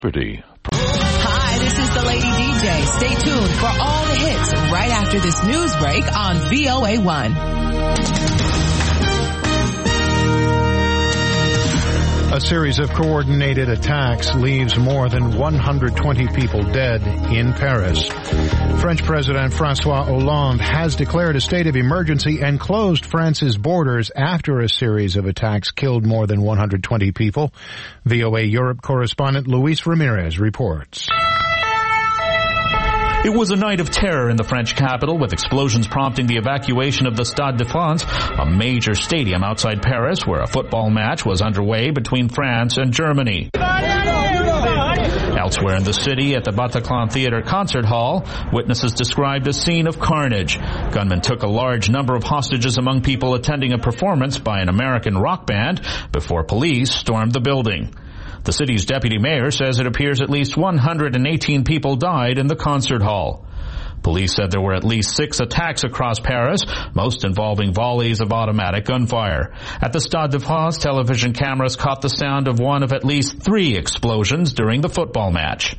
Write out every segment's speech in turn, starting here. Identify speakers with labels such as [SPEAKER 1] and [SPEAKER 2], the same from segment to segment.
[SPEAKER 1] Hi, this is the Lady DJ. Stay tuned for all the hits right after this news break on VOA1.
[SPEAKER 2] A series of coordinated attacks leaves more than 120 people dead in Paris. French President François Hollande has declared a state of emergency and closed France's borders after a series of attacks killed more than 120 people. VOA Europe correspondent Luis Ramirez reports.
[SPEAKER 3] It was a night of terror in the French capital, with explosions prompting the evacuation of the Stade de France, a major stadium outside Paris where a football match was underway between France and Germany. Elsewhere in the city, at the Bataclan Theatre Concert Hall, witnesses described a scene of carnage. Gunmen took a large number of hostages among people attending a performance by an American rock band before police stormed the building. The city's deputy mayor says it appears at least 118 people died in the concert hall. Police said there were at least 6 attacks across Paris, most involving volleys of automatic gunfire. At the Stade de France, television cameras caught the sound of one of at least 3 explosions during the football match.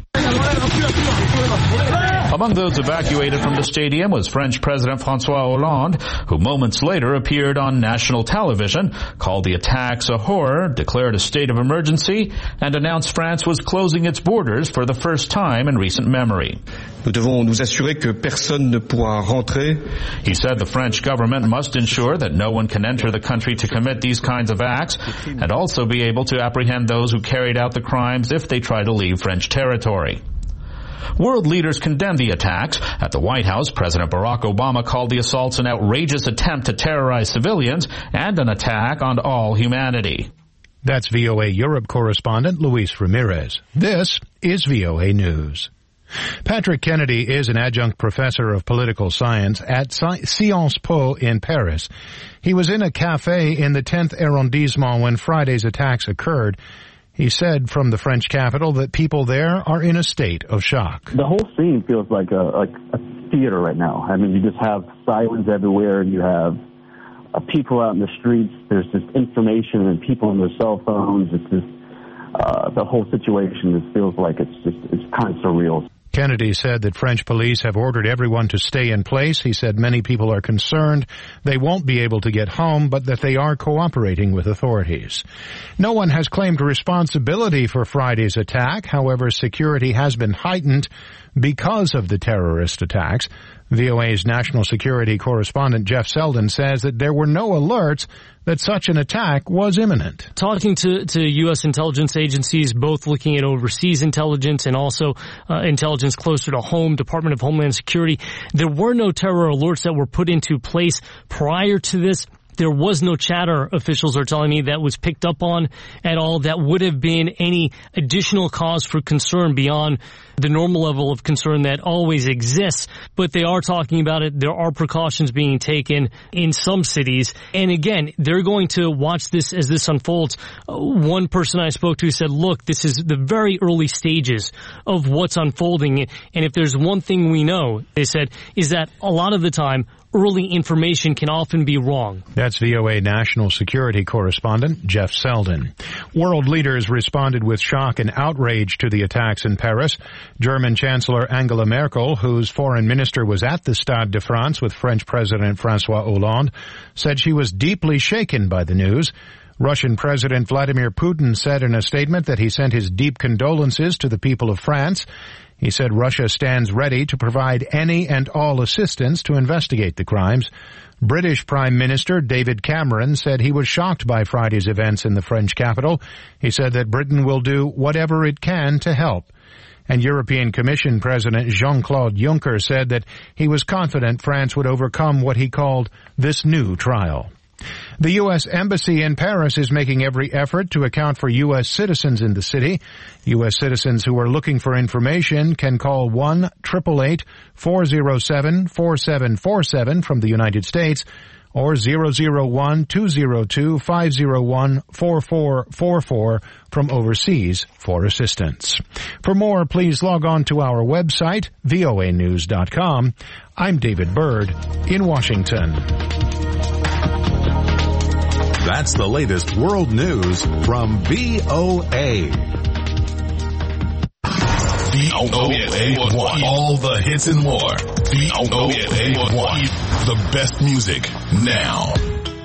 [SPEAKER 3] Among those evacuated from the stadium was French President François Hollande, who moments later appeared on national television, called the attacks a horror, declared a state of emergency, and announced France was closing its borders for the first time in recent memory.
[SPEAKER 4] Nous devons nous assurer que personne ne pourra rentrer.
[SPEAKER 3] He said the French government must ensure that no one can enter the country to commit these kinds of acts, and also be able to apprehend those who carried out the crimes if they try to leave French territory. World leaders condemned the attacks. At the White House, President Barack Obama called the assaults an outrageous attempt to terrorize civilians and an attack on all humanity.
[SPEAKER 2] That's VOA Europe correspondent Luis Ramirez. This is VOA News. Patrick Kennedy is an adjunct professor of political science at Sciences Po in Paris. He was in a cafe in the 10th arrondissement when Friday's attacks occurred. He said from the French capital that people there are in a state of shock.
[SPEAKER 5] The whole scene feels like a theater right now. I mean, you just have sirens everywhere. You have people out in the streets. There's just information and people on their cell phones. It's just the whole situation just feels like it's kind of surreal.
[SPEAKER 2] Kennedy said that French police have ordered everyone to stay in place. He said many people are concerned they won't be able to get home, but that they are cooperating with authorities. No one has claimed responsibility for Friday's attack. However, security has been heightened because of the terrorist attacks. VOA's national security correspondent Jeff Selden says that there were no alerts that such an attack was imminent.
[SPEAKER 6] Talking to U.S. intelligence agencies, both looking at overseas intelligence and also intelligence closer to home, Department of Homeland Security, there were no terror alerts that were put into place prior to this. There was no chatter, officials are telling me, that was picked up on at all that would have been any additional cause for concern beyond the normal level of concern that always exists. But they are talking about it. There are precautions being taken in some cities. And again, they're going to watch this as this unfolds. One person I spoke to said, look, this is the very early stages of what's unfolding. And if there's one thing we know, they said, is that a lot of the time, early information can often be wrong.
[SPEAKER 2] That's VOA national security correspondent Jeff Selden. World leaders responded with shock and outrage to the attacks in Paris. German Chancellor Angela Merkel, whose foreign minister was at the Stade de France with French President François Hollande, said she was deeply shaken by the news. Russian President Vladimir Putin said in a statement that he sent his deep condolences to the people of France. He said Russia stands ready to provide any and all assistance to investigate the crimes. British Prime Minister David Cameron said he was shocked by Friday's events in the French capital. He said that Britain will do whatever it can to help. And European Commission President Jean-Claude Juncker said that he was confident France would overcome what he called this new trial. The U.S. Embassy in Paris is making every effort to account for U.S. citizens in the city. U.S. citizens who are looking for information can call 1-888-407-4747 from the United States or 001-202-501-4444 from overseas for assistance. For more, please log on to our website, voanews.com. I'm David Byrd in Washington.
[SPEAKER 7] That's the latest world news from VOA. VOA1. All the hits and more. VOA1. The best music now.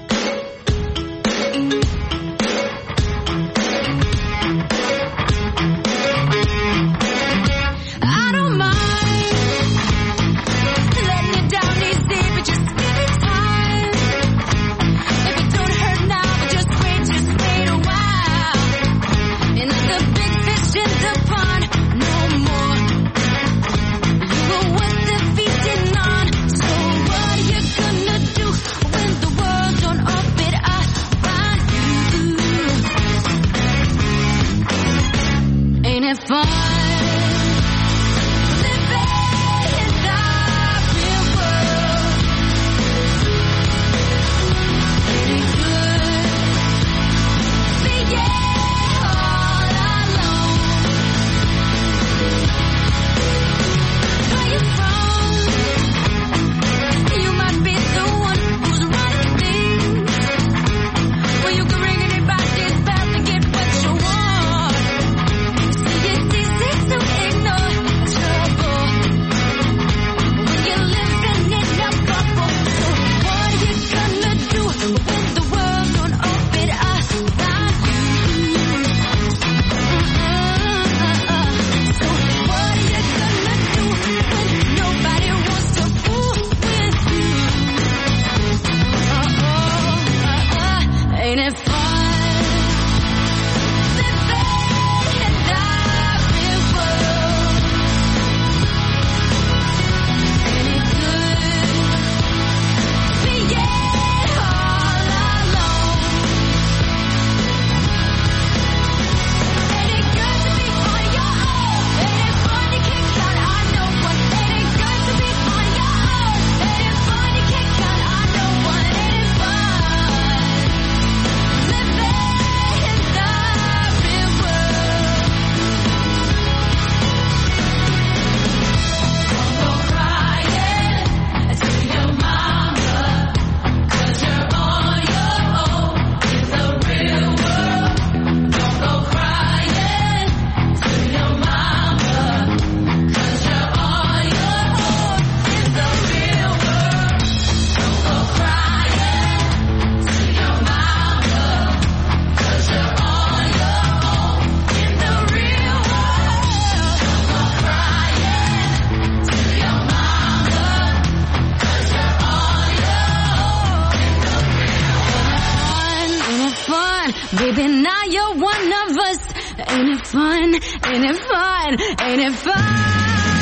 [SPEAKER 8] Baby, now you're one of us. Ain't it fun? Ain't it fun? Ain't it fun?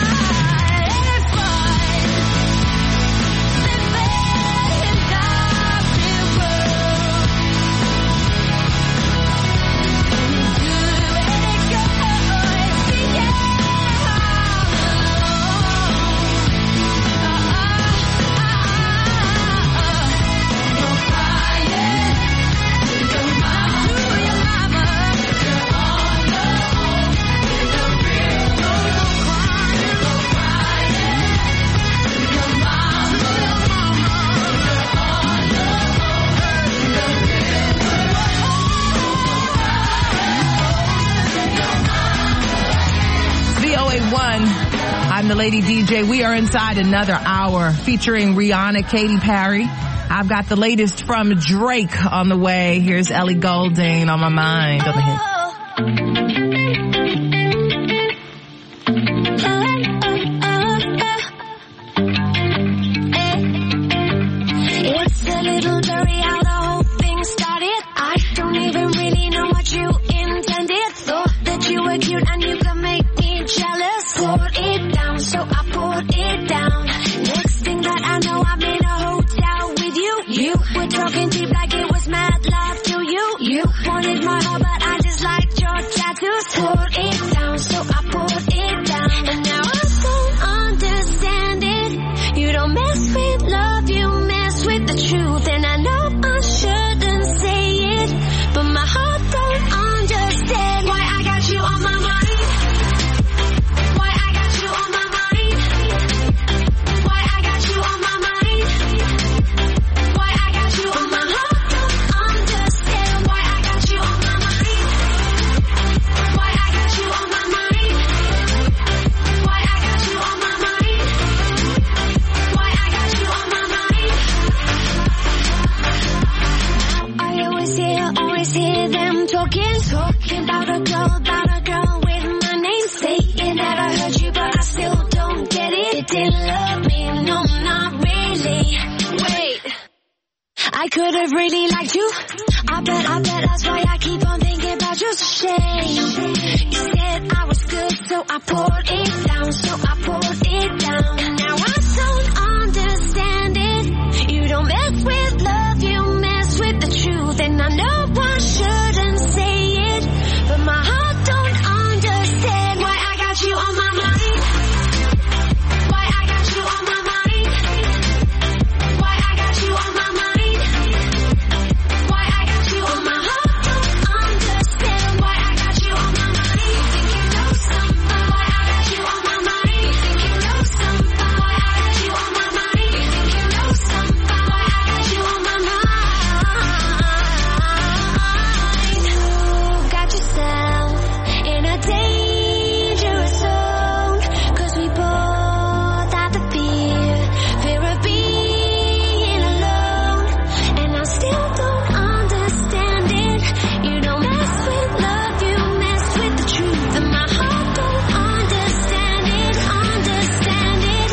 [SPEAKER 1] I'm the Lady DJ. We are inside another hour featuring Rihanna, Katy Perry. I've got the latest from Drake on the way. Here's Ellie Goulding on my mind on the hit.
[SPEAKER 8] It's a little blurry how the whole thing started. I don't even really know what you intended. Thought that you were cute and you could make me jealous. Poured it down, so I poured it down. Next thing that I know, I'm in a hotel with you. You were talking deep like it was mad love to you. You wanted my heart, but I just liked your tattoos. Poured it down, so I poured it down. And now I don't understand it. You don't mess with love, you mess with the truth. And I know I shouldn't say it, but my heart don't understand why I got you on my mind. I could have really liked you. I bet that's why I keep on thinking about you. It's a shame. You said I was good, so I poured it down, And now I don't understand it. You don't mess with love, you mess with the truth. And I know I shouldn't say it, but my heart don't understand why I got you on my mind. Why I got you on my mind. Why I got you on my mind. Why I got you on my heart don't understand why I got you on my mind. You think you know something? Why I got you on my mind. You think you know something? Why I got you on my mind. You think you know something? Why I got you on my mind. You got yourself in a dangerous zone, 'cause we both have the fear of being alone. And I still don't understand it. You don't mess with love, you mess with the truth. And my heart don't understand it, understand it.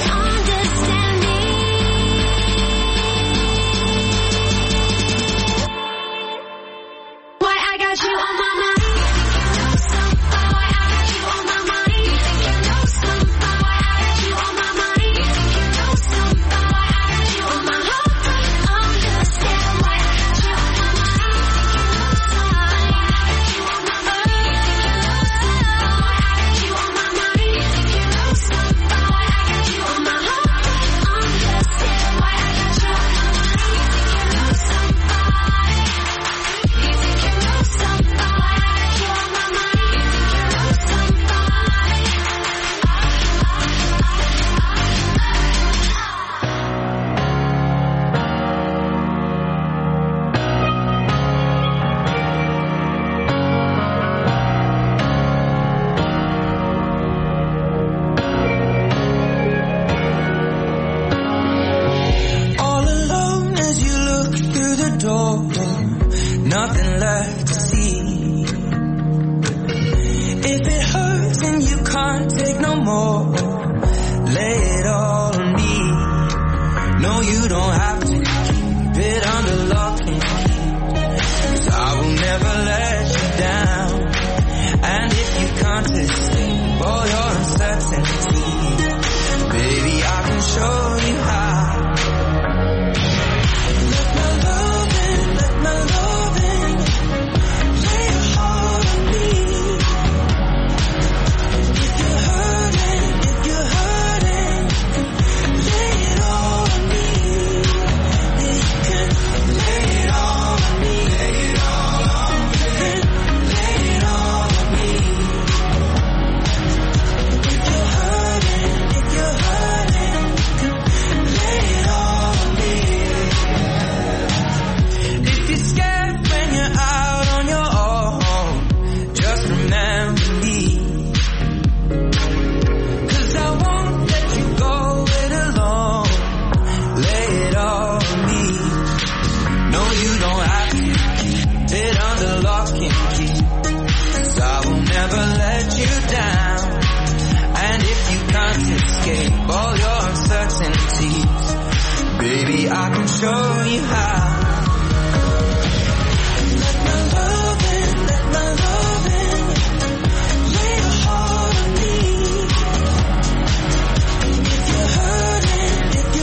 [SPEAKER 8] Why I got you on my mind. Why I got you on my mind. You think you know something? Why I got you on my mind. You think you know something? Why I got you on my heart don't understand why I got you on my mind. You think you know something? Why I got you on my mind. You think you know something? Why I got you on my mind. You think you know something? Why I got you on my heart don't understand why I got you on my mind. You think you know something? You think you know something? Why I got you on my mind. You think you know something?
[SPEAKER 9] All alone as you look through the door, nothing left to see. If it hurts and you can't take no more, lay it all on me. No, you don't have to keep it under lock and key, 'cause I will never let you down. And if you can't escape all your uncertainty, baby, I can show you how. Let my loving lay your heart on me. If you're hurting, lay it all on me. Yeah, you can lay it all on me. Lay it all on me. Lay it all on me. If you're hurting, lay it all on me. If you're scared when you're out on your own, just remember me. 'Cause I won't let you go it alone. Lay it all on me. No, you don't have to keep it under lock and key, 'cause I will never let you down. And if you can't escape all your uncertainties, baby, I can show you how. Let my loving lay your heart on me. If you're hurting,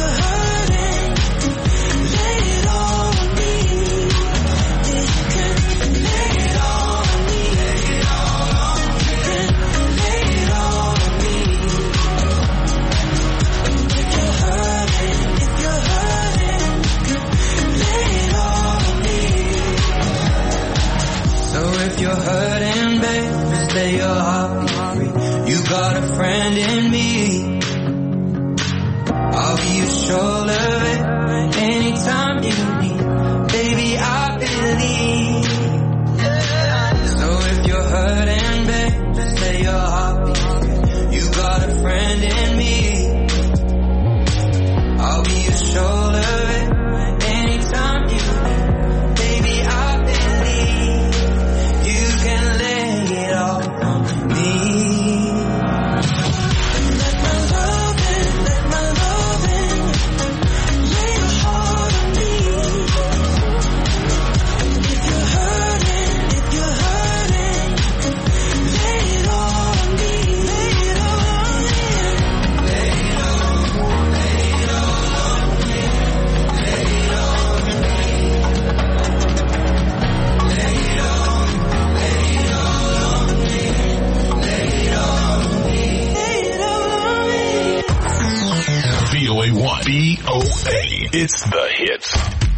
[SPEAKER 9] lay it all on me. Yeah, you can lay it all on me. Lay it all on me. Lay it all on me. If you're hurting, lay it all on me. So if you're hurting, babe, stay your heart free. You got a friend in me. I'll be your shoulder anytime you need. Baby, I believe. So if you're hurting, babe, stay your heart free. You got a friend in me. I'll be your shoulder anytime you need. Baby, I believe you can lay it all on me. Let my love
[SPEAKER 7] VOA. It's the hits.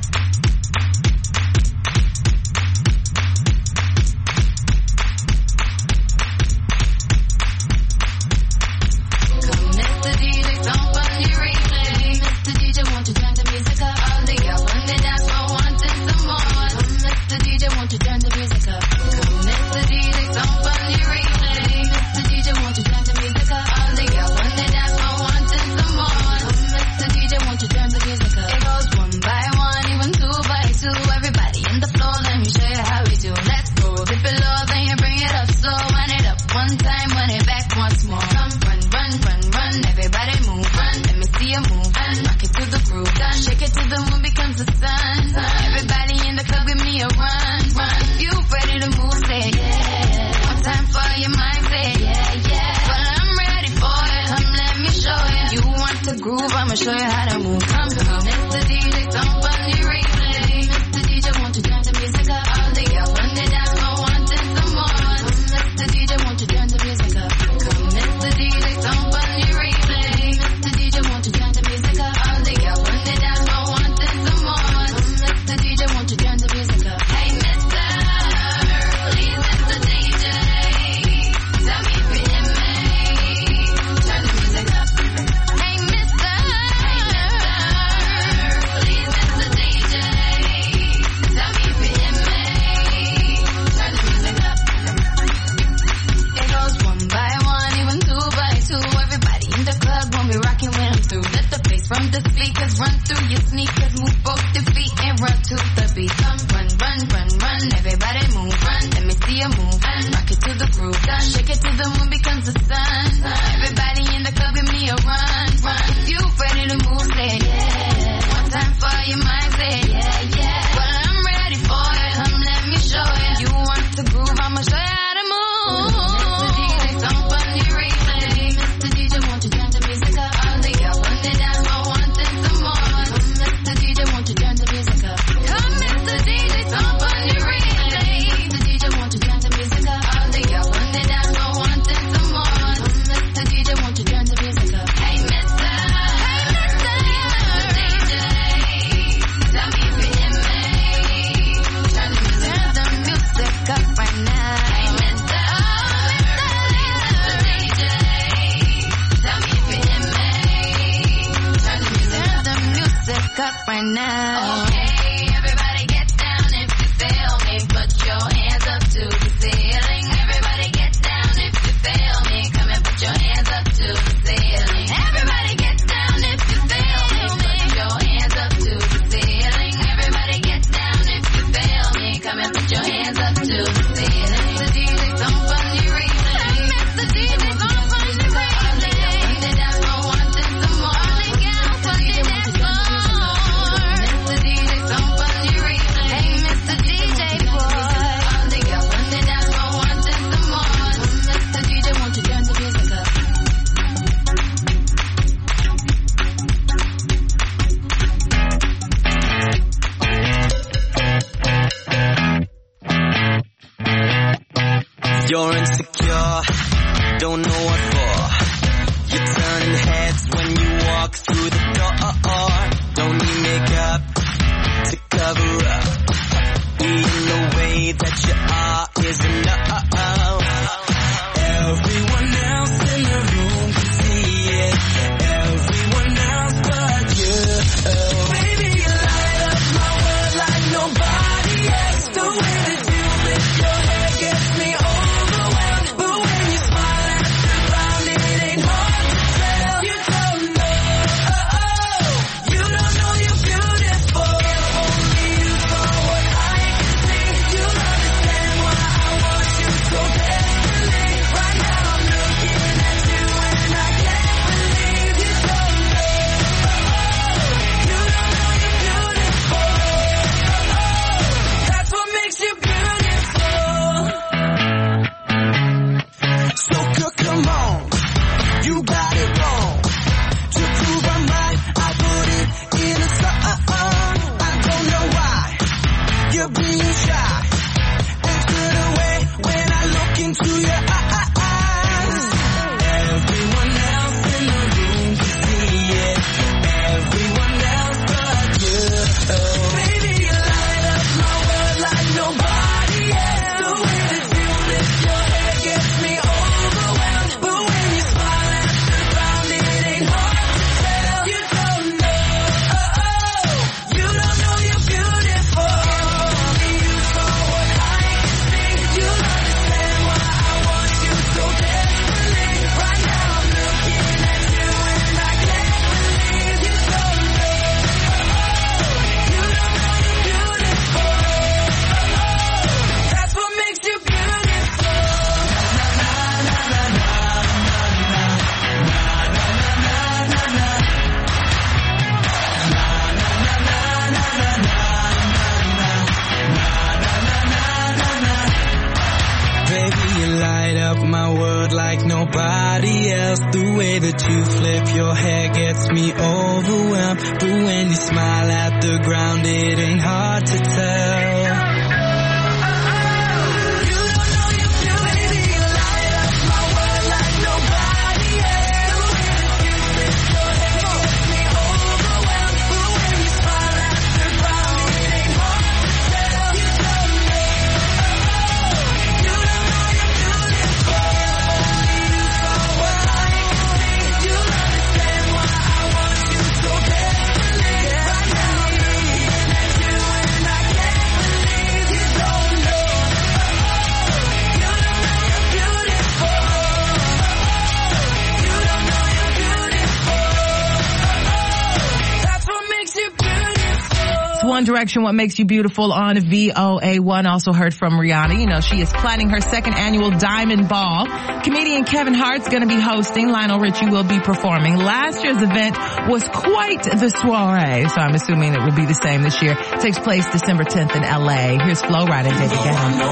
[SPEAKER 9] You're insecure, don't know what for. You're turning heads when you walk through the door. Don't need makeup to cover up. Being the way that you are is enough. Everyone else in the room can see it. Everyone else but you. Baby, you light up my world like nobody else. The way that you lift your head gets me overwhelmed. But when you smile at the ground, it ain't hard to tell. You don't know, you don't know you're beautiful. else. The way that you flip your hair gets me overwhelmed. But when you smile at the ground, it ain't hard to tell.
[SPEAKER 1] One Direction, What Makes You Beautiful on VOA1. Also heard from Rihanna. You know, she is planning her second annual Diamond Ball. Comedian Kevin Hart's going to be hosting. Lionel Richie will be performing. Last year's event was quite the soiree, so I'm assuming it will be the same this year. It takes place December 10th in LA. Here's Flo Rida and David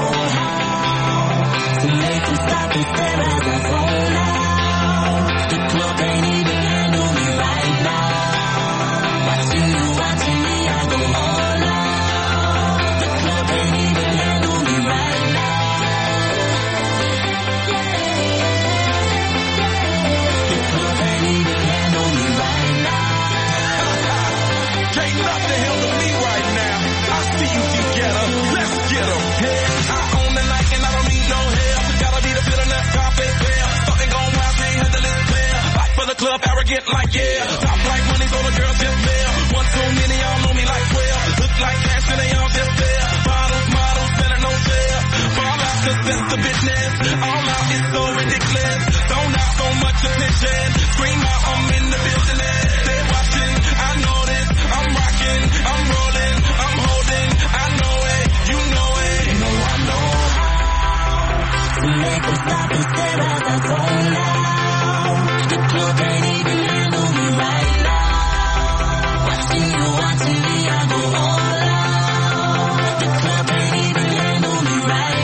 [SPEAKER 10] Club arrogant like yeah, top like money, so the girls just there. One too many, y'all know me like 12. Look like cash and they all just there. Bottles, models, better no share. Fall out, cause that's the business. All out is so ridiculous. Don't out so much attention. Scream out, I'm in the building. They're watching, I know this. I'm rocking, I'm rolling, I'm holding. I know it, you know it. You know I know how to make them stop and stare at the phone now. The club ain't even handle me right now. Watching you watching me, I go all out. The club ain't even handle me right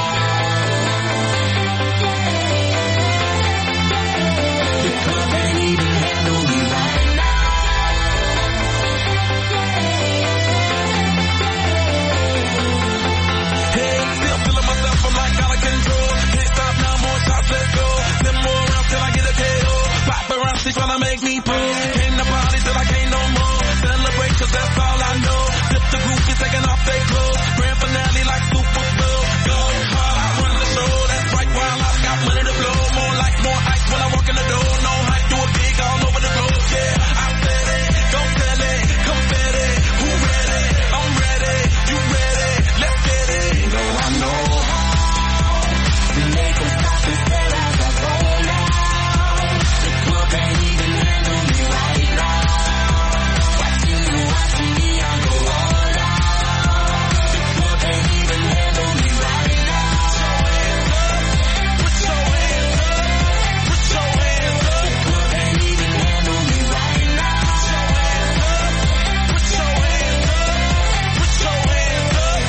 [SPEAKER 10] now. The club ain't even handle me right now. Hey, still feeling myself, I'm like out of control. Can't stop now, more shots, let's go. 10 more rounds till I get a KO. Paparazzi tryna make me pull. Came to party till I can't no more. Celebrate cause that's all I know. Sip the groupies taking off their clothes. Grand finale like Super Bowl. Go hard, I run the show. That's right, while I got money to blow. More like more ice when I walk in the door. No hype, do it big all over the globe. Yeah, I'm ready, go tell it, come get it. Who ready? I'm ready, you ready? Let's get it. You know I know how to make them stop and stare at the phone now. The club ain't even handle me right now. Watching you watching me, I go all out. The club ain't even handle me right now. Put your hands up, put your hands up. The club ain't even handle me right now. Put your hands up, put your hands up.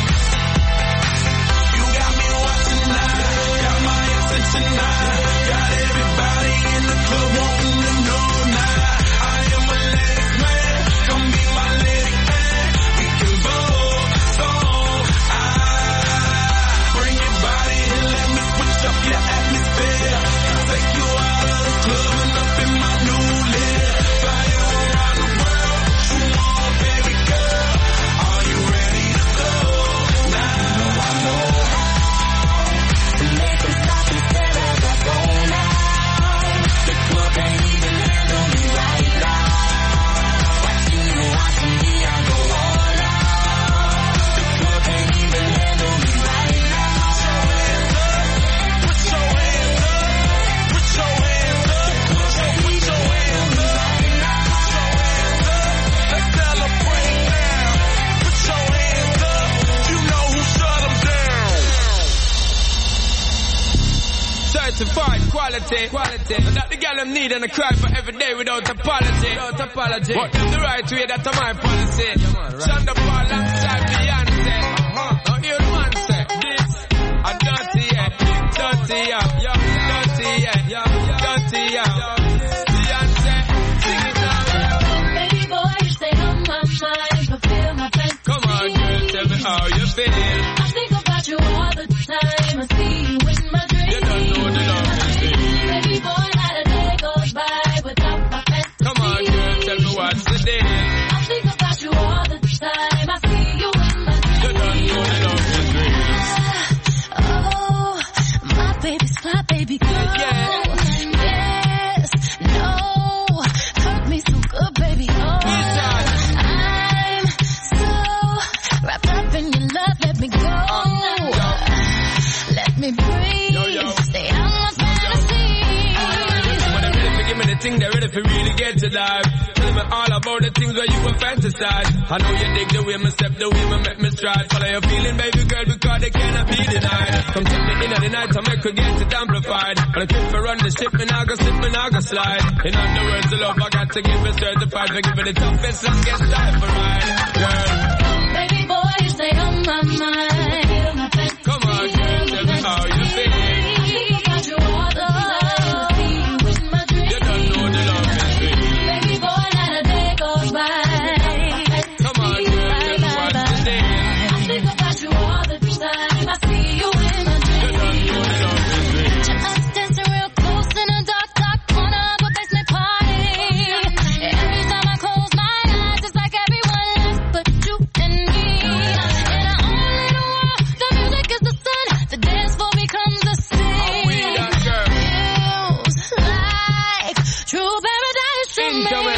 [SPEAKER 10] You got me watching now, got my attention now. Got everybody in the club wanting to know now. I am a ladies man, come be my lady man. We can both song. Bring your body and let me switch up your atmosphere. Take you out of the club and up in my new lid. Fly you around the world, you want baby girl. Are you ready to go? Now I know how to make them stop and stare at the phone now. The club ain't even handle me right now. Watching you watching me, I go all out. The club ain't even handle me right now. Put your hands up, put your hands up, put your hands up. Right now. Let's celebrate now. Put your hands up. You know who shut them down.
[SPEAKER 11] Certified quality. That the girl them need and I cry for every day without apology. But the right way, that's my policy. Shonda Paul alongside Beyonce. Now hear the man say, this a dirty, yeah. Dirty, yeah. Dirty, yeah. Dirty, Beyonce, sing it now.
[SPEAKER 8] Baby boy, you stay on my mind, fulfill my fantasy.
[SPEAKER 11] Come on, girl, tell me how you feel.
[SPEAKER 8] I think about you all the time. I see you in my dreams.
[SPEAKER 11] You don't know the love is real.
[SPEAKER 8] Baby boy, not a day goes by without my fantasy.
[SPEAKER 11] Come on, girl, tell me what's the deal.
[SPEAKER 8] I think about you all the time. I see you in my dreams.
[SPEAKER 11] You don't know the love is real.
[SPEAKER 8] Oh, my baby's fly, baby girl. Yes, no, hurt me so good, baby. Oh, I'm so wrapped up in your love. Let me go. Let me breathe. Stay on my fantasy.
[SPEAKER 11] When they're ready to give me the thing, they're ready for really get to life. Tell me all about the things where you were fantasize. I know you dig the way me step, the way me make me stride. Follow your feeling, baby girl, because they cannot be denied. Come take me in at the night, I make her get it amplified. But I keep for run the ship, me now go slip, me now go slide. In other words, the love I got to give it certified. For giving the toughest, longest time for ride. Girl,
[SPEAKER 8] Baby boy, you stay on my mind. Feel my fantasy.
[SPEAKER 11] come on, girl, tell me how you feel.
[SPEAKER 8] I think about you all the time. I see you in my dreams.
[SPEAKER 11] You don't know the love is real.
[SPEAKER 8] Baby boy, not a day goes by.
[SPEAKER 11] Come on, girl, tell me what's the deal.
[SPEAKER 8] I think about you all the time. I see you in my
[SPEAKER 11] You
[SPEAKER 8] dreams.
[SPEAKER 11] don't know the love is real.
[SPEAKER 8] Us dancing real close in a dark, dark corner of a basement party. Every time I close my eyes, it's like everyone else but you and me. And I only know the music is the sun. The dance floor becomes the
[SPEAKER 11] How we
[SPEAKER 8] scene.
[SPEAKER 11] that girl?
[SPEAKER 8] Feels like true paradise to me.
[SPEAKER 11] Come on.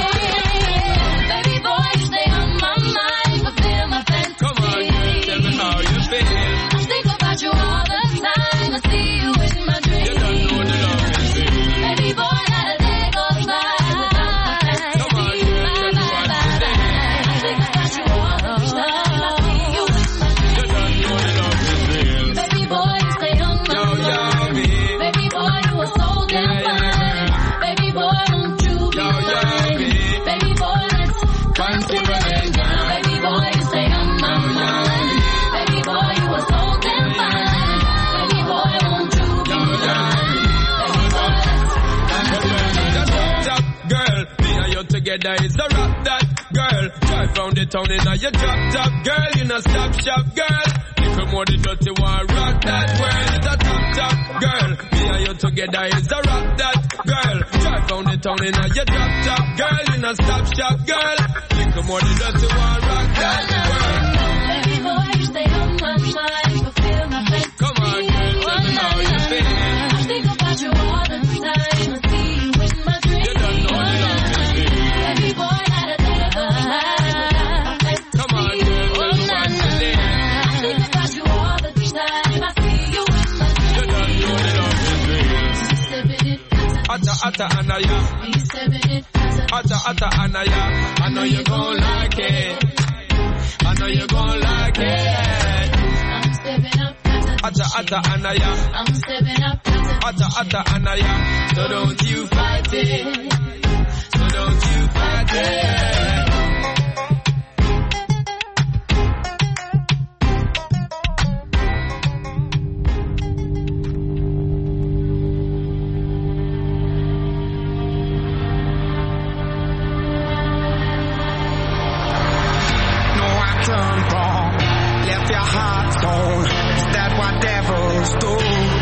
[SPEAKER 8] Baby boy, you stay on my mind, fulfill my fantasy.
[SPEAKER 11] Come on, girl, tell me how you feel.
[SPEAKER 8] I think about you all the time. I see you in my
[SPEAKER 11] You
[SPEAKER 8] dreams.
[SPEAKER 11] don't know the love is real.
[SPEAKER 8] Baby boy, not a day goes by without my fantasy.
[SPEAKER 11] Come on, girl, tell me what's the deal.
[SPEAKER 8] I think about you all the time. I see you in my
[SPEAKER 11] You don't know the love is real.
[SPEAKER 8] baby boy, you stay on my
[SPEAKER 11] Yo,
[SPEAKER 8] mind.
[SPEAKER 11] yo, me.
[SPEAKER 8] Baby boy, you are so damn fine. Baby boy, won't you be
[SPEAKER 11] Yo, yo,
[SPEAKER 8] mine?
[SPEAKER 11] me.
[SPEAKER 8] Baby boy, let's come to the end down. Baby boy, you stay on my mind. Baby boy, you are so damn fine. Baby boy, won't you be mine? Baby boy, let's come to the end
[SPEAKER 11] Just top girl, me and you together is a rap that girl. Drive round the town in a your drop top girl, you know stop shop girl. Little more the dirty one, rock that world. It's a top girl, me and you together is a rap that girl. Drive round the town in a your drop top girl, you know stop shop girl. Little more the dirty one, rock that world.
[SPEAKER 8] Baby boy, you stay on my mind, fulfill my fantasy.
[SPEAKER 11] Come on, girl, tell me how you feel.
[SPEAKER 8] I think about you all the time. I see you in my dreams.
[SPEAKER 11] You don't know the love is real.
[SPEAKER 8] Baby boy, not a day goes by.
[SPEAKER 11] Come on, girl, tell me what's the deal.
[SPEAKER 8] I think about you all the time. I see you in my dreams.
[SPEAKER 11] You don't know the love is real.
[SPEAKER 8] Stepping it,
[SPEAKER 11] Atta, atta, anaya.
[SPEAKER 8] be stepping it,
[SPEAKER 11] Atta, atta, anaya. I know you gon' like it. I know you gon' like it.
[SPEAKER 8] I'm stepping up,
[SPEAKER 11] Atta, atta, anaya.
[SPEAKER 8] I'm stepping up,
[SPEAKER 11] Atta, atta, anaya. So don't you fight it. So don't you fight it.
[SPEAKER 9] No, I turned wrong, left your heart torn. Is that what devils do?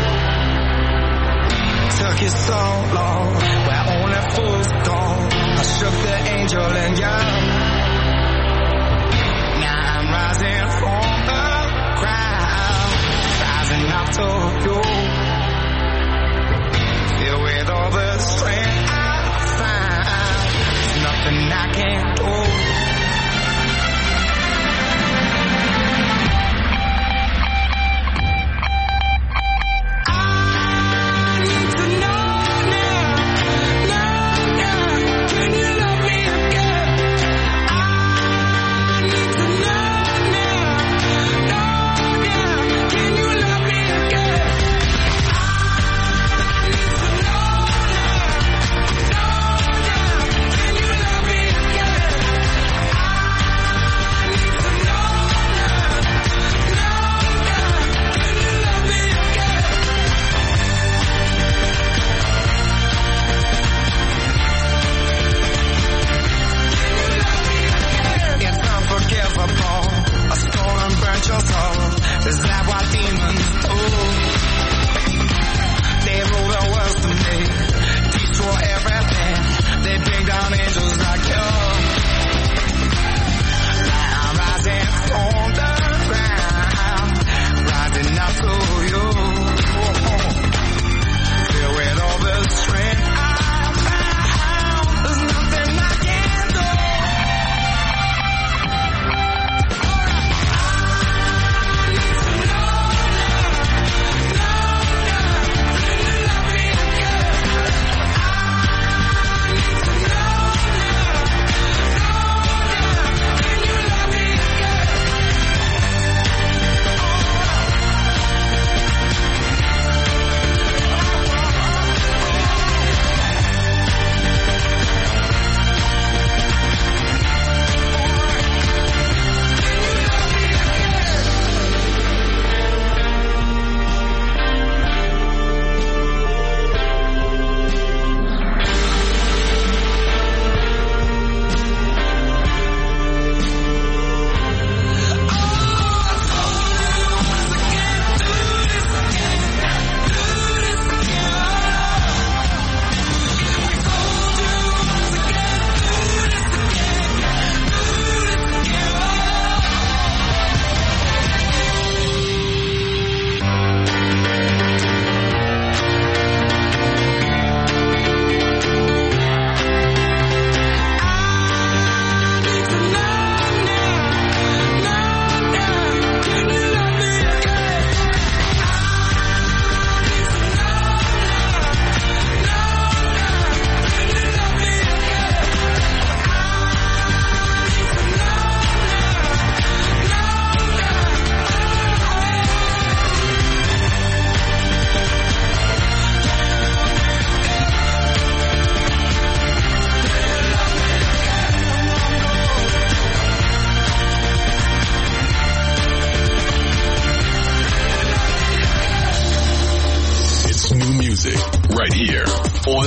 [SPEAKER 9] Took you so long, where only fools go. I shook the angel in you. Now I'm rising from the crowd, rising up to you. Filled with all the strength I find, there's nothing I can't do.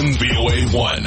[SPEAKER 7] on VOA1.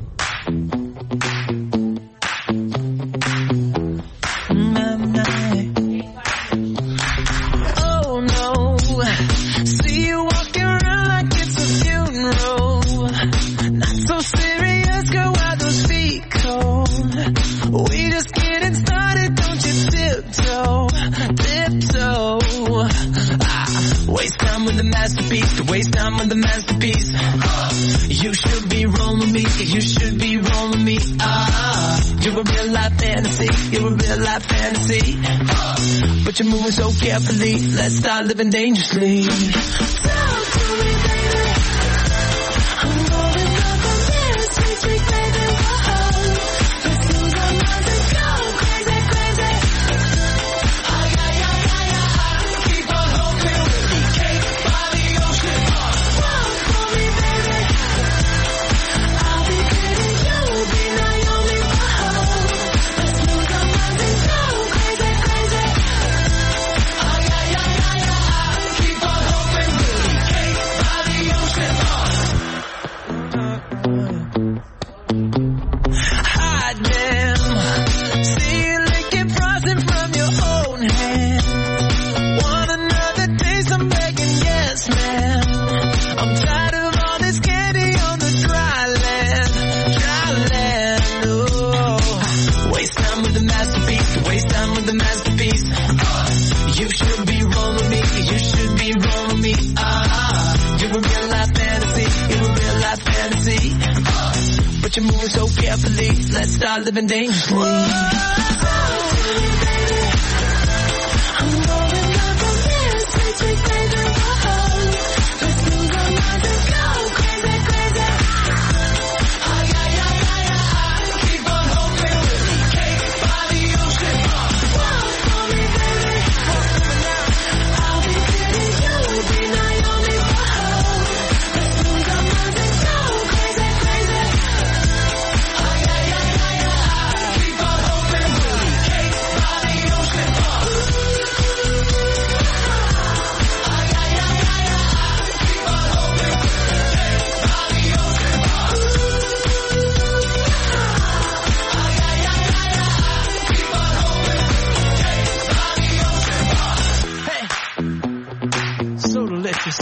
[SPEAKER 9] Oh no, see you walking around like it's a funeral. Not so serious, girl, why those feet cold? We just getting started, don't you tiptoe, tiptoe. Waste time with the masterpiece, waste time with the masterpiece. You should be rolling me, you should be rolling me. You're a real life fantasy, you're a real life fantasy. But you're moving so carefully, let's start living dangerously. Talk to me, baby. I'm going up on this, sweet, sweet baby. Whoa. Let's lose our minds and go crazy, crazy. Ay, ay, ay, ay, ay. Keep on hoping we'll be cake by the ocean. Walk for me, baby. I'll be Katie, you'll be Naomi. Whoa. Let's lose our minds and go crazy, crazy. Ay, ay, ay, ay, ay. Keep on hoping we'll be cake by the ocean. Hide them. See you licking frosting from your own hand. Want another taste? I'm begging, yes, ma'am. I'm tired of all this candy on the dry land, dry land. Oh, waste time with the masterpiece, waste time with the masterpiece. You should be rolling me, you should be rolling me. You're a real life fantasy, you're a real life fantasy. But you're moving so carefully, let's start living dangerously. Whoa. I'm going up on this, sweet, sweet baby. Whoa. Let's lose our minds and go crazy, crazy. Ay, ay, ay, ay, ay. Keep on hoping we'll be cake by the ocean. Walk for me, baby. I'll be Katie, you'll be Naomi. Whoa. Let's lose our minds and go crazy, crazy. Ay, ay, ay, ay, ay. Keep on hoping we'll be cake by the ocean. Ay, ay, ay, ay, ay. Keep on hoping we'll be cake by the ocean. Ay, ay, ay, ay, ay. Keep on hoping we'll be cake by the ocean. Hey, so delicious.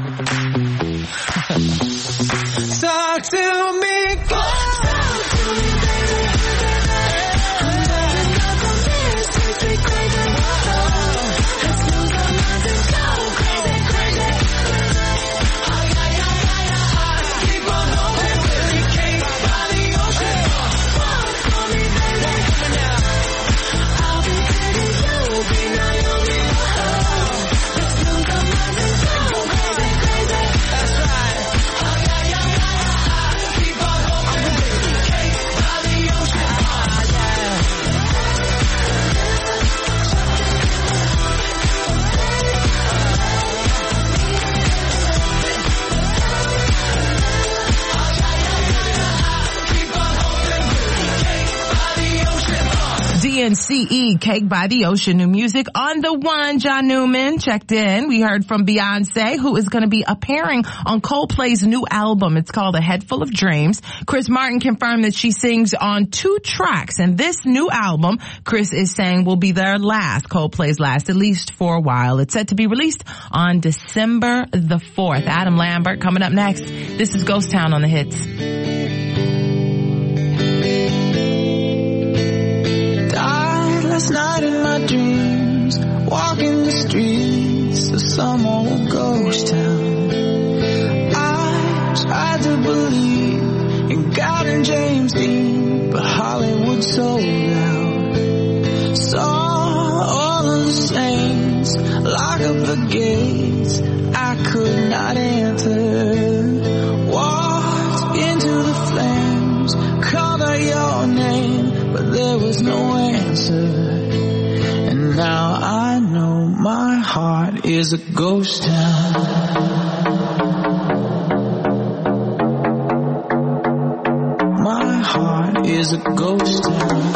[SPEAKER 9] Talk to me, girl. Talk to me, baby. I'm going up on this, sweet, sweet baby. Whoa. Let's lose our minds and go crazy, crazy. Ay, ay, ay, ay, ay. Keep on hoping we'll be cake by the ocean. Walk for me, baby. I'll be Katie, you'll be Naomi. Whoa. Let's lose our minds and go crazy, crazy. That's right. Ay, ay, ay, ay, ay. Keep on hoping we'll be cake by the ocean.
[SPEAKER 1] DNCE, Cake by the Ocean. New music on the one. John Newman checked in. We heard from Beyonce, who is going to be appearing on Coldplay's new album. It's called A Head Full of Dreams. Chris Martin confirmed that she sings on 2 tracks. And this new album, Chris is saying, will be their last, Coldplay's last, at least for a while. It's set to be released on December the 4th. Adam Lambert coming up next. This is Ghost Town on the Hits.
[SPEAKER 9] Last night in my dreams, walking the streets of some old ghost town. I tried to believe in God and James Dean, but Hollywood sold out. Saw all of the saints lock up the gates I could not enter. Walked into the flames, called out your name, but there was no answer. And now I know my heart is a ghost town. My heart is a ghost town.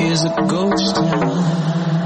[SPEAKER 9] is a ghost town.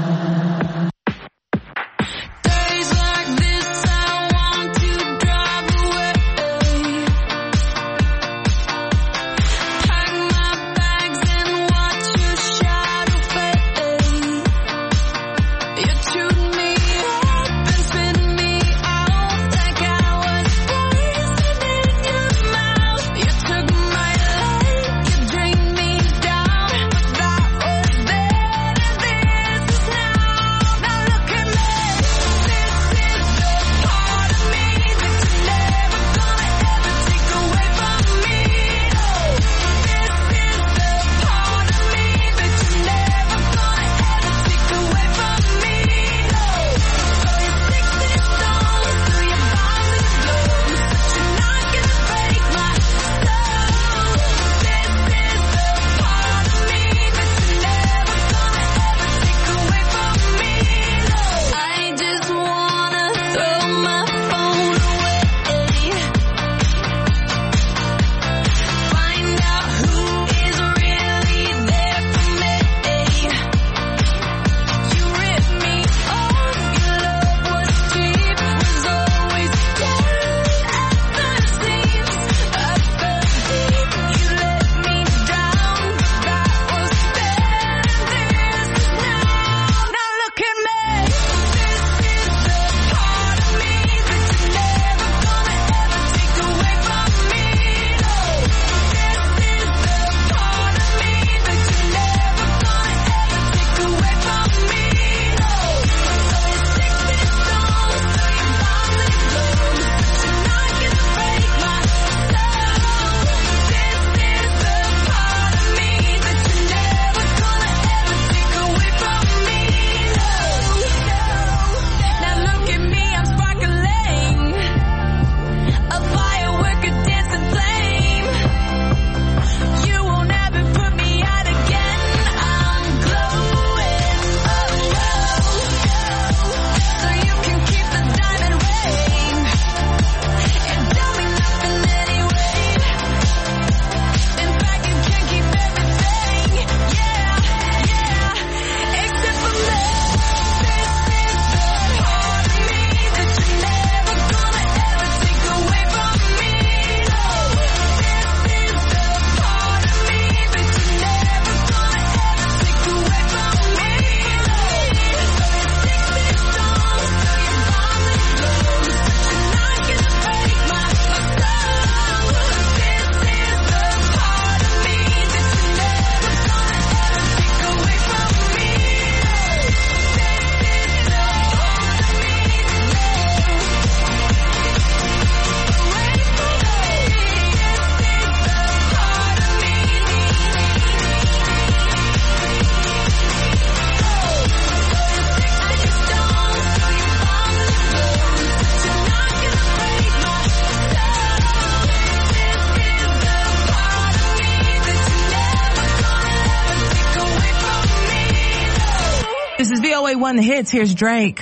[SPEAKER 1] This is VOA 1 The Hits. Here's Drake.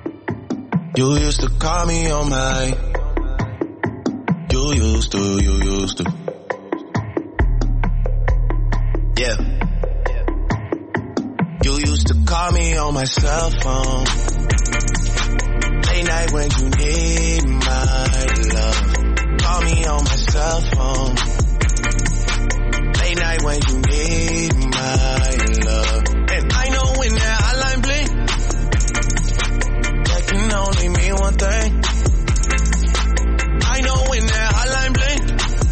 [SPEAKER 9] You used to call me on my. You used to. Yeah. You used to call me on my cell phone. Late night when you need my love. Call me on my cell phone. Late night when you need my love. And I know when that hotline blink, that can only mean one thing. I know when that hotline blink,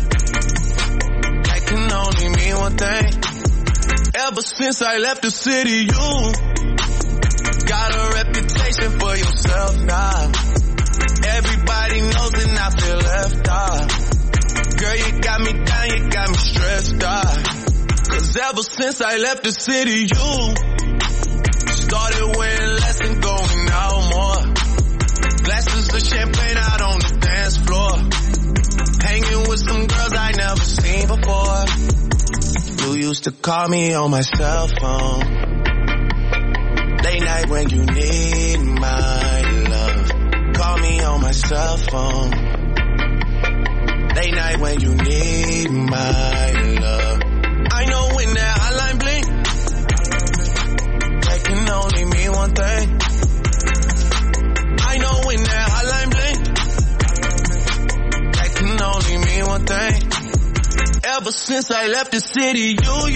[SPEAKER 9] that can only mean one thing. Ever since I left the city, you got a reputation for yourself now. Everybody knows and I feel left out. Girl, you got me down, you got me stressed out. Cause ever since I left the city, you started wearing less and going out more. Glasses of champagne out on the dance floor. Hanging with some girls I never seen before. You used to call me on my cell phone. Late night when you need my love. Call me on my cell phone. Late night when you need my love. I know when that hotline blink, since I left the city,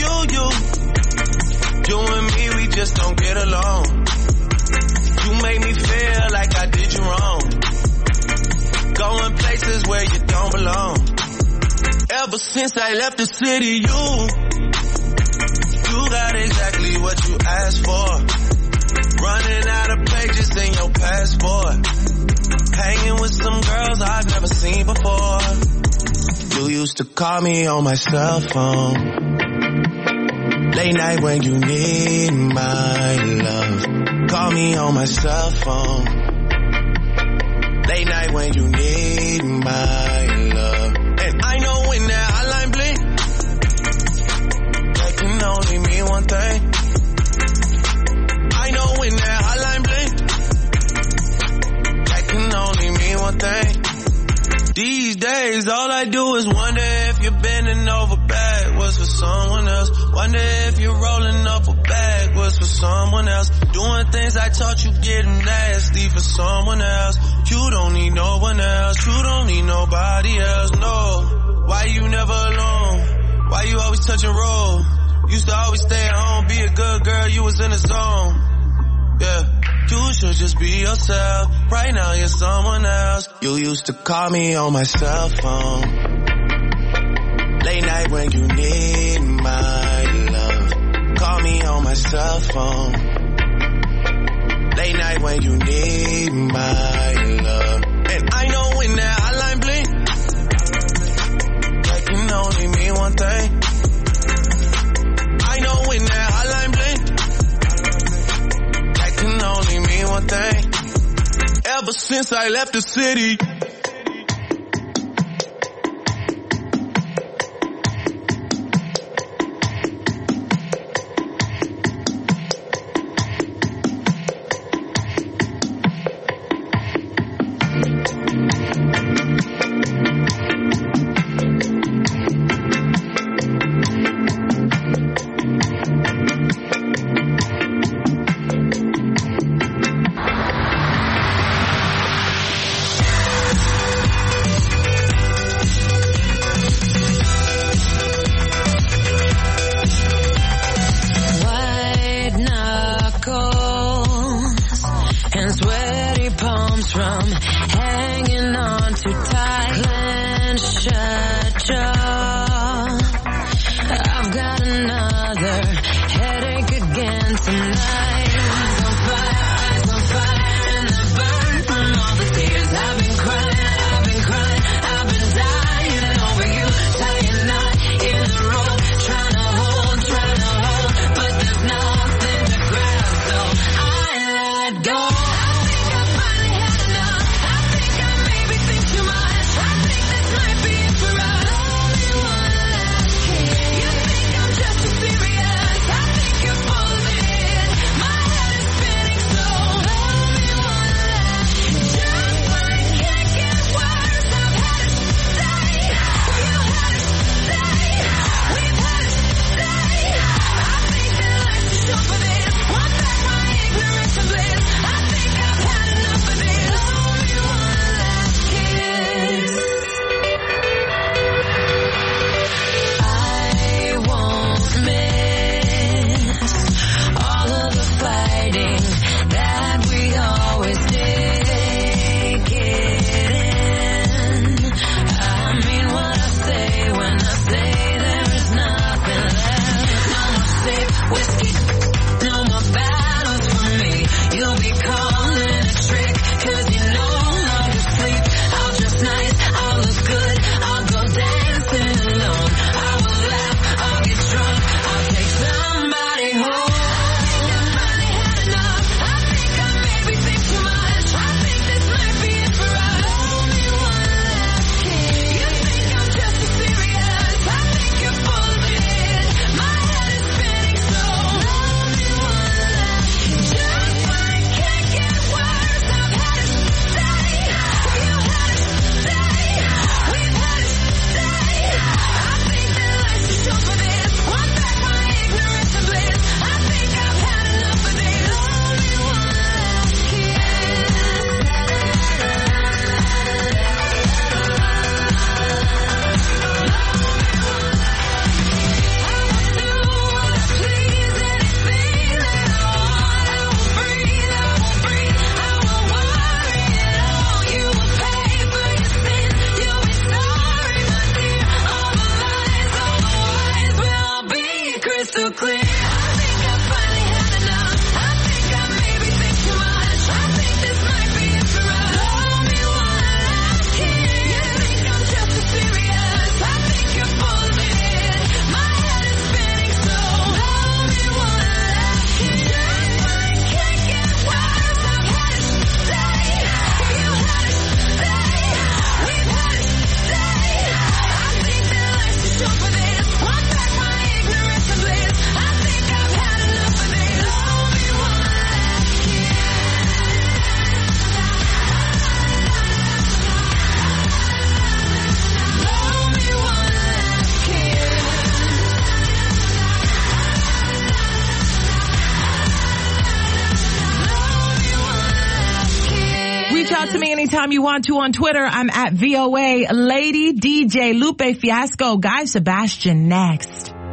[SPEAKER 9] you and me, we just don't get along. You make me feel like I did you wrong. Going places where you don't belong. Ever since I left the city, you got exactly what you asked for. Running out of pages in your passport. Hanging with some girls I've never seen before. You used to call me on my cell phone. Late night when you need my love. Call me on my cell phone. Late night when you need my love. And I know when that hotline blink, that can only mean one thing. I know when that hotline blink, that can only mean one thing. These days, all I do is wonder if you're bending over backwards for someone else. Wonder if you're rolling up a backwards for someone else. Doing things I taught you getting nasty for someone else. You don't need no one else. You don't need nobody else, no. Why you never alone? Why you always touch and roll? Used to always stay at home, be a good girl, you was in the zone. Yeah. You should just be yourself. Right now you're someone else. You used to call me on my cell phone. Late night when you need my love. Call me on my cell phone. Late night when you need my love. And I know when that hotline blink, that can only mean one thing. I know when that hotline blink, can only mean one thing. Ever since I left the city,
[SPEAKER 8] my
[SPEAKER 1] Reach out to me anytime you want to on Twitter. I'm at VOA Lady DJ Lupe Fiasco. Guy Sebastian next.
[SPEAKER 12] The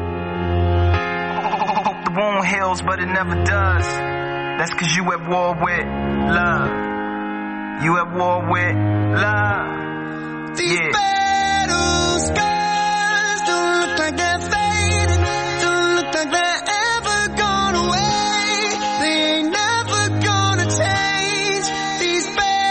[SPEAKER 12] wound heals, but it never does. That's cause you at war with love. You at war with love. These battle scars don't look like they're fading. Don't look like they're ever gone away. They ain't never gonna change. These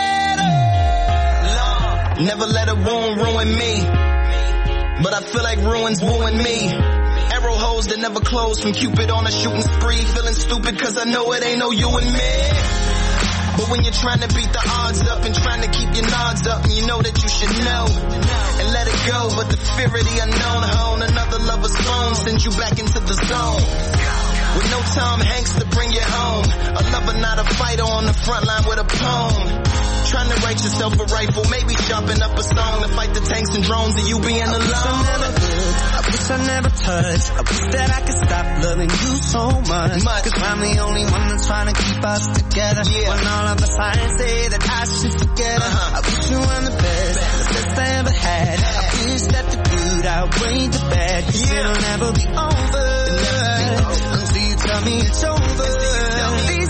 [SPEAKER 12] battles. Never let a wound ruin me. But I feel like ruins wooing me. Arrow holes that never close from Cupid on a shooting spree. Feeling stupid cause I know it ain't no you and me. But when you're trying to beat the odds up and trying to keep your nods up, and you know that you should know and let it go, but the fear of the unknown hone another lover's phone sends you back into the zone. With no Tom Hanks to bring you home, a lover not a fighter on the front line with a poem. Trying to write yourself a rifle, maybe sharpen up a song to fight the tanks and drones and you being alone. I wish I never touched. I wish that I could stop loving you so much. Cause I'm the only one that's trying to keep us together. When all of the signs say that I should forget her. I wish you were the best I ever had. I wish that the good outweighed the bad. Cause it'll never be over. Until you tell me it's over. These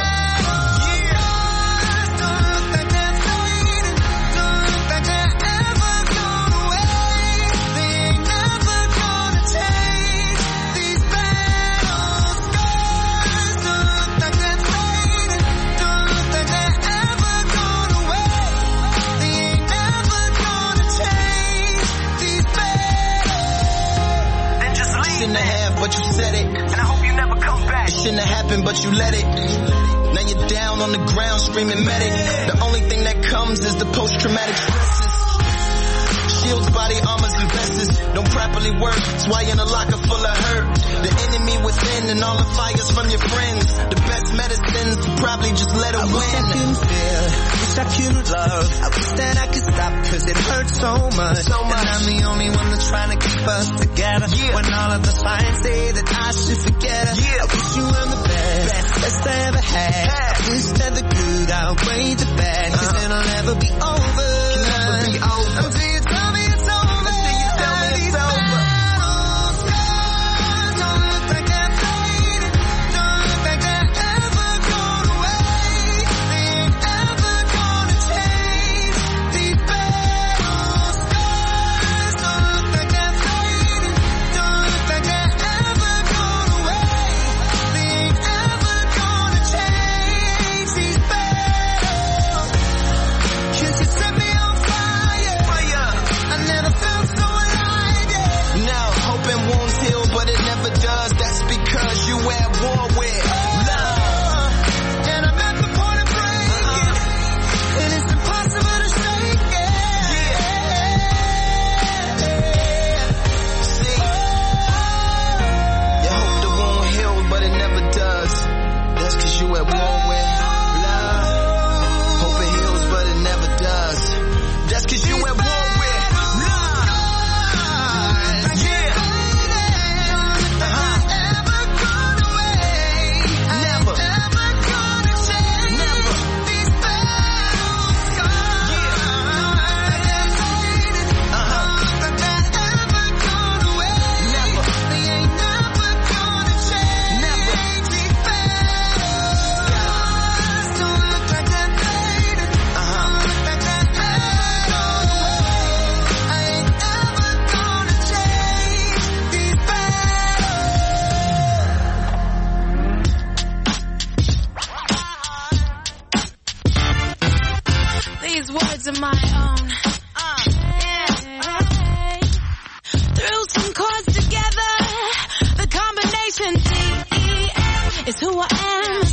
[SPEAKER 12] but you said it, and I hope you never come back. It shouldn't have happened, but you let it. Now you're down on the ground screaming medic. The only thing that comes is the post-traumatic stresses. Shields, body armors, and vests don't properly work. That's why you're in a locker full of hurt. The enemy within and all the fires from your friends. The best medicines to probably just let it win. I wish I couldn't feel, wish I couldn't love. I wish that I could stop cause it hurts so much. And I'm the only one that's trying to keep us together. When all of the signs say that I should forget her. I wish you were the best I ever had. I wish that the good outweighed the bad. Cause it'll never be over. Until you tell me it's over. Until you tell me it's over.
[SPEAKER 8] of my own. Threw some chords together. The combination D-E-F is who I am.